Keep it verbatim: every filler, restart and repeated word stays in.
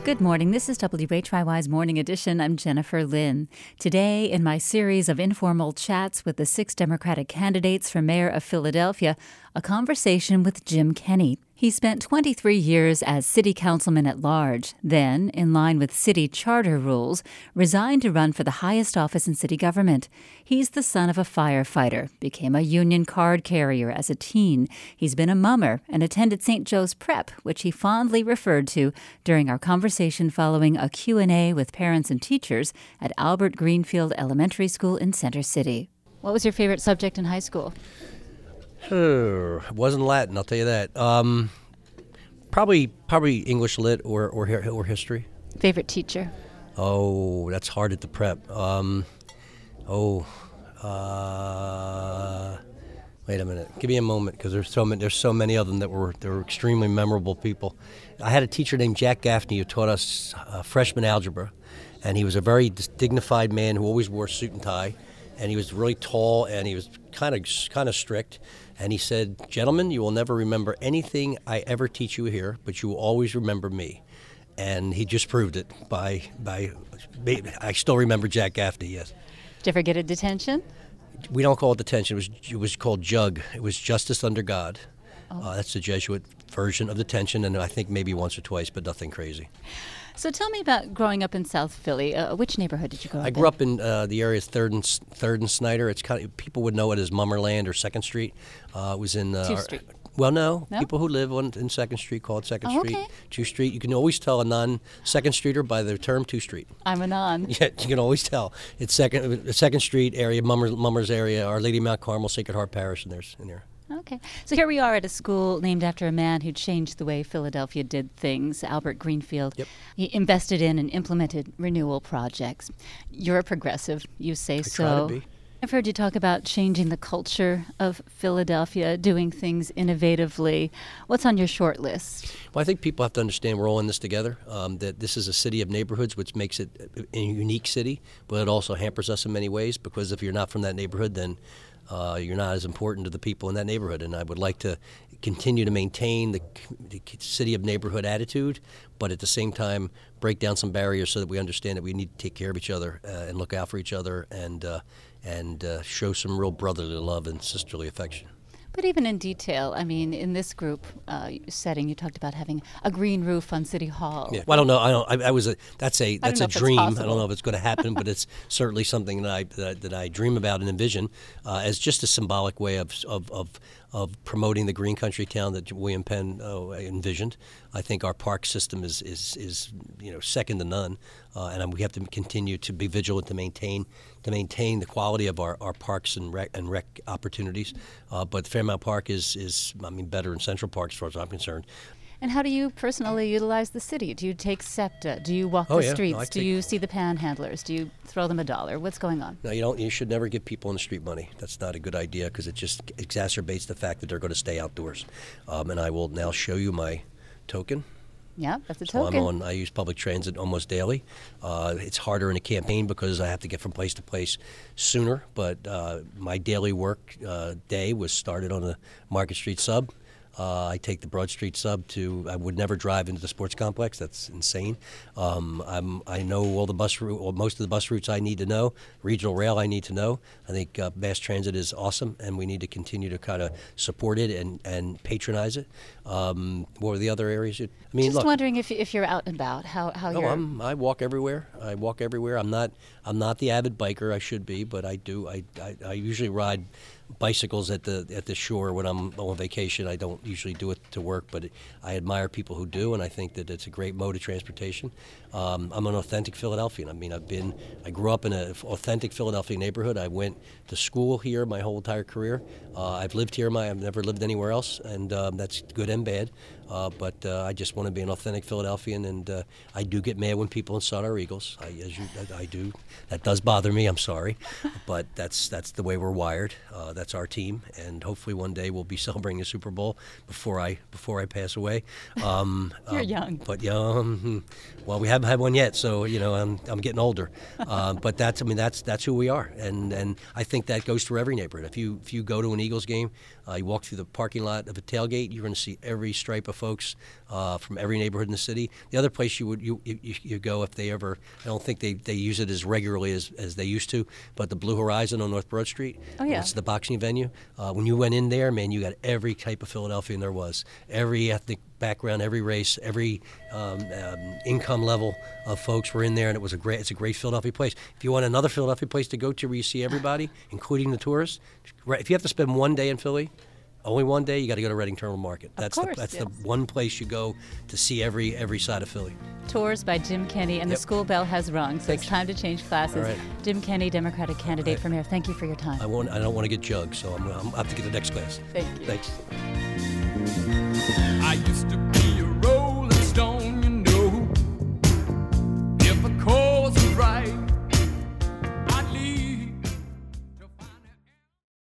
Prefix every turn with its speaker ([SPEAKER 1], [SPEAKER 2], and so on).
[SPEAKER 1] Good morning. This is W H Y Y's Morning Edition. I'm Jennifer Lynn. Today, in my series of informal chats with the six Democratic candidates for mayor of Philadelphia, a conversation with Jim Kenney. He spent twenty-three years as city councilman at large, then, in line with city charter rules, resigned to run for the highest office in city government. He's the son of a firefighter, became a union card carrier as a teen. He's been a mummer and attended Saint Joe's Prep, which he fondly referred to during our conversation following a Q and A with parents and teachers at Albert Greenfield Elementary School in Center City. What was your favorite subject in high school?
[SPEAKER 2] It wasn't Latin, I'll tell you that. Um, probably, probably English lit or or or history.
[SPEAKER 1] Favorite teacher?
[SPEAKER 2] Oh, that's hard at the prep. Um, oh, uh, wait a minute. Give me a moment, because there's so many. There's so many of them that were they were extremely memorable people. I had a teacher named Jack Gaffney who taught us uh, freshman algebra, and he was a very dignified man who always wore a suit and tie, and he was really tall, and he was kind of kind of strict. And he said, "Gentlemen, you will never remember anything I ever teach you here, but you will always remember me." And he just proved it by by. I still remember Jack Gaffney. Yes.
[SPEAKER 1] Did you ever get a detention?
[SPEAKER 2] We don't call it detention. It was it was called JUG. It was Justice Under God.
[SPEAKER 1] Oh.
[SPEAKER 2] Uh, that's the Jesuit version of detention, and I think maybe once or twice, but nothing crazy.
[SPEAKER 1] So tell me about growing up in South Philly. Uh, which neighborhood did you grow up in?
[SPEAKER 2] I grew up in uh, the area of Third and Third and Snyder. It's kind of, people would know it as Mummerland or Second Street. Uh, it was in uh,
[SPEAKER 1] Two Street.
[SPEAKER 2] Well, no.
[SPEAKER 1] No?
[SPEAKER 2] People who live on in Second Street call it Second
[SPEAKER 1] Oh,
[SPEAKER 2] Street.
[SPEAKER 1] okay.
[SPEAKER 2] Two Street. You can always tell a non-Second Streeter by their term Two Street.
[SPEAKER 1] I'm a non.
[SPEAKER 2] Yeah, you can always tell. It's Second Second Street area, Mummers, Mummers area, Our Lady of Mount Carmel, Sacred Heart Parish, and there's in there.
[SPEAKER 1] Okay. So here we are at a school named after a man who changed the way Philadelphia did things, Albert Greenfield.
[SPEAKER 2] Yep.
[SPEAKER 1] He invested in and implemented renewal projects. You're a progressive, you say
[SPEAKER 2] I
[SPEAKER 1] so.
[SPEAKER 2] try to be.
[SPEAKER 1] I've heard you talk about changing the culture of Philadelphia, doing things innovatively. What's on your short list?
[SPEAKER 2] Well, I think people have to understand we're all in this together, um, that this is a city of neighborhoods, which makes it a unique city, but it also hampers us in many ways, because if you're not from that neighborhood, then uh, you're not as important to the people in that neighborhood. And I would like to continue to maintain the, the city of neighborhood attitude, but at the same time break down some barriers so that we understand that we need to take care of each other uh, and look out for each other and uh, and uh, show some real brotherly love and sisterly affection.
[SPEAKER 1] But even in detail, I mean, in this group uh, setting, you talked about having a green roof on City Hall.
[SPEAKER 2] Yeah, well, I don't know. I don't. I, I was a. That's a. That's a dream. I
[SPEAKER 1] possible.
[SPEAKER 2] don't know if it's going to happen, but it's certainly something that I that I, that I dream about and envision uh, as just a symbolic way of of of of promoting the green country town that William Penn uh, envisioned. I think our park system is is is you know second to none, uh, and we have to continue to be vigilant to maintain to maintain the quality of our, our parks and rec and rec opportunities. Uh, but Fairmount Park is is I mean better than Central Park as far as I'm concerned.
[SPEAKER 1] And how do you personally utilize the city? Do you take SEPTA? Do you walk
[SPEAKER 2] Oh,
[SPEAKER 1] the
[SPEAKER 2] yeah.
[SPEAKER 1] streets?
[SPEAKER 2] No, I
[SPEAKER 1] do
[SPEAKER 2] take-
[SPEAKER 1] you see the panhandlers? Do you throw them a dollar? What's going on?
[SPEAKER 2] No, you don't. You should never give people on the street money. That's not a good idea, because it just exacerbates the fact that they're going to stay outdoors. Um, and I will now show you my token.
[SPEAKER 1] Yeah, that's a
[SPEAKER 2] So
[SPEAKER 1] token.
[SPEAKER 2] I'm on. I use public transit almost daily. Uh, it's harder in a campaign because I have to get from place to place sooner. But uh, my daily work uh, day was started on the Market Street sub. Uh, I take the Broad Street sub to. I would never drive into the sports complex. That's insane. Um, I'm, I know all the bus route, or most of the bus routes I need to know. Regional rail I need to know. I think uh, mass transit is awesome, and we need to continue to kind of support it and, and patronize it. Um, what are the other areas? It, I mean,
[SPEAKER 1] Just
[SPEAKER 2] look,
[SPEAKER 1] wondering if if you're out and about, how how
[SPEAKER 2] no,
[SPEAKER 1] you're.
[SPEAKER 2] I'm, I walk everywhere. I walk everywhere. I'm not. I'm not the avid biker I should be, but I do. I, I, I usually ride bicycles at the at the shore when I'm on vacation. I don't usually do it to work, but it, I admire people who do, and I think that it's a great mode of transportation. Um, I'm an authentic Philadelphian. I mean, I've been. I grew up in an authentic Philadelphia neighborhood. I went to school here my whole entire career. Uh, I've lived here. My I've never lived anywhere else, and um, that's good and bad. Uh, but uh, I just want to be an authentic Philadelphian, and uh, I do get mad when people insult our Eagles. I, as you, I, I do. That does bother me. I'm sorry, but that's that's the way we're wired. Uh, that's our team, and hopefully one day we'll be celebrating a Super Bowl before I before I pass away. Um,
[SPEAKER 1] You're
[SPEAKER 2] um,
[SPEAKER 1] young,
[SPEAKER 2] but young. Well, we haven't had one yet, so you know I'm I'm getting older. uh, but that's I mean that's that's who we are, and and I think that goes through every neighborhood. If you if you go to an Eagles game, uh, you walk through the parking lot of a tailgate, you're going to see every stripe of folks uh, from every neighborhood in the city. The other place you would you you, you go if they ever I don't think they, they use it as regularly as, as they used to, but the Blue Horizon on North Broad Street.
[SPEAKER 1] Oh yeah,
[SPEAKER 2] it's the boxing venue. Uh, when you went in there, man, you got every type of Philadelphian there was, every ethnic background, every race, every um, um, income level of folks were in there, and it was a great. It's a great Philadelphia place. If you want another Philadelphia place to go to where you see everybody, including the tourists, right, if you have to spend one day in Philly, only one day, you got to go to Reading Terminal Market. That's
[SPEAKER 1] of course,
[SPEAKER 2] the that's
[SPEAKER 1] yes.
[SPEAKER 2] the one place you go to see every every side of Philly.
[SPEAKER 1] Tours by Jim Kenney, and
[SPEAKER 2] Yep.
[SPEAKER 1] the school bell has rung, so
[SPEAKER 2] Thanks.
[SPEAKER 1] it's time to change classes.
[SPEAKER 2] All right.
[SPEAKER 1] Jim Kenney, Democratic candidate
[SPEAKER 2] right.
[SPEAKER 1] for mayor. Thank you for your time.
[SPEAKER 2] I want I don't want to get jugged, so I'm, I'm I have to get the next class.
[SPEAKER 1] Thank you.
[SPEAKER 2] Thanks.
[SPEAKER 3] I used to